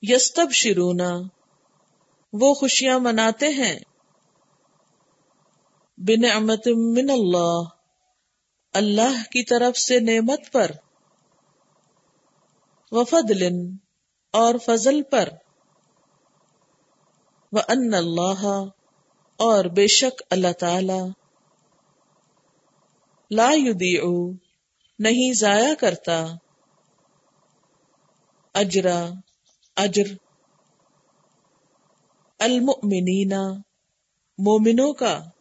यस्तबशिरूना, वो खुशियां मनाते हैं, बिनिअमतिम मिनल्लाह, अल्लाह की तरफ से नेमत पर, वफदलिन, और फजल पर, व अन्नल्लाह, और बेशक अल्लाह ताला, ला युदीउ, नहीं जाया करता, अजरा, अजर, अल मुमिनीना, मोमिनों का,